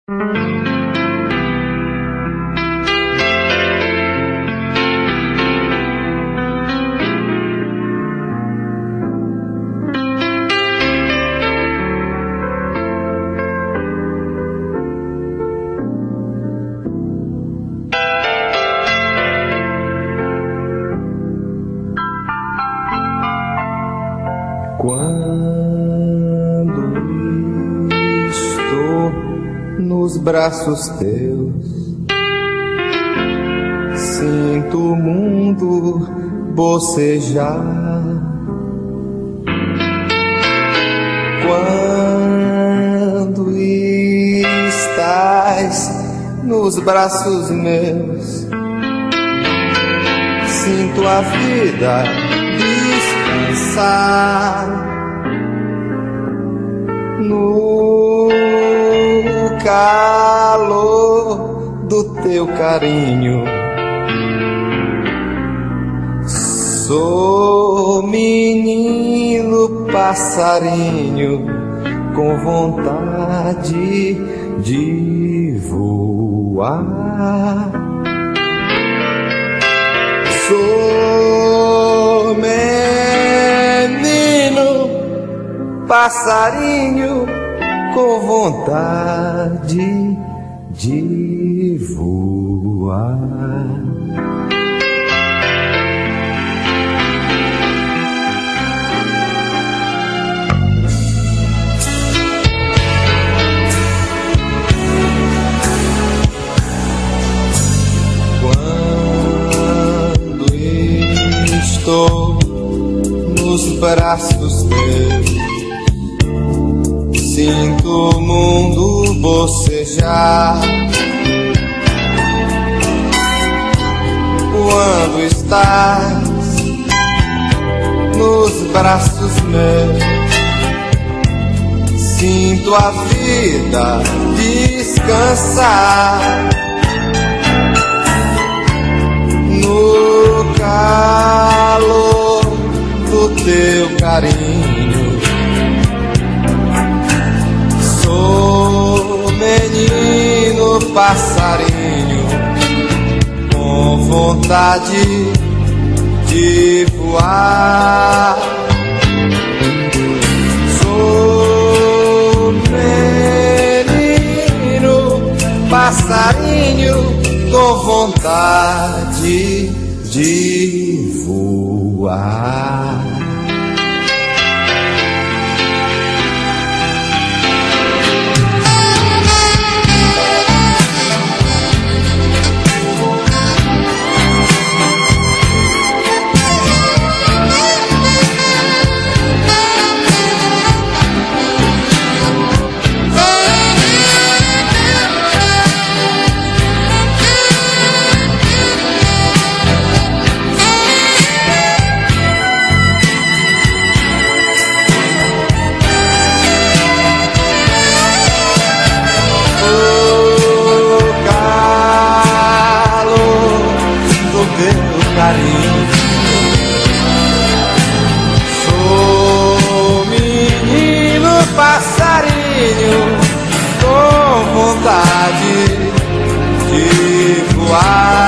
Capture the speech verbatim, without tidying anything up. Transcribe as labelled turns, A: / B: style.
A: Quando estou nos braços teus, sinto o mundo bocejar. Quando estás nos braços meus, sinto a vida descansar no calor do teu carinho. Sou menino passarinho com vontade de voar. Sou menino passarinho com vontade de voar. Estou nos braços teus, sinto o mundo bocejar. Quando estás nos braços meus, sinto a vida descansar no calor do teu carinho. Sou menino passarinho com vontade de voar. Sou menino passarinho com vontade de voar. Sou menino passarinho com vontade de voar.